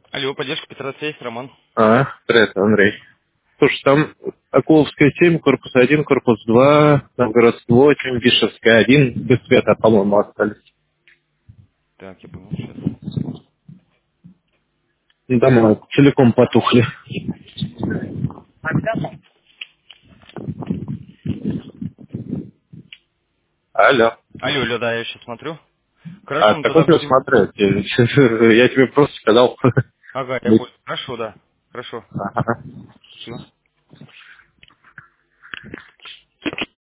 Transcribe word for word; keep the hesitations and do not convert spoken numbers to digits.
Алло, поддержка Петросвязь, Роман. А, привет, Андрей. Слушай, там Акуловская семь, корпус один, корпус два, Новгородская восемь, Бишевская один, без света, по-моему, остались. Так, я понял, сейчас. Дома целиком потухли. Алло. Алло, алло, да, я сейчас смотрю. Хорошо, А, ну так тогда вот я будем... смотрю, я я тебе просто сказал. Ага, я Быть. понял. Хорошо, да. Хорошо. Ага. Спасибо.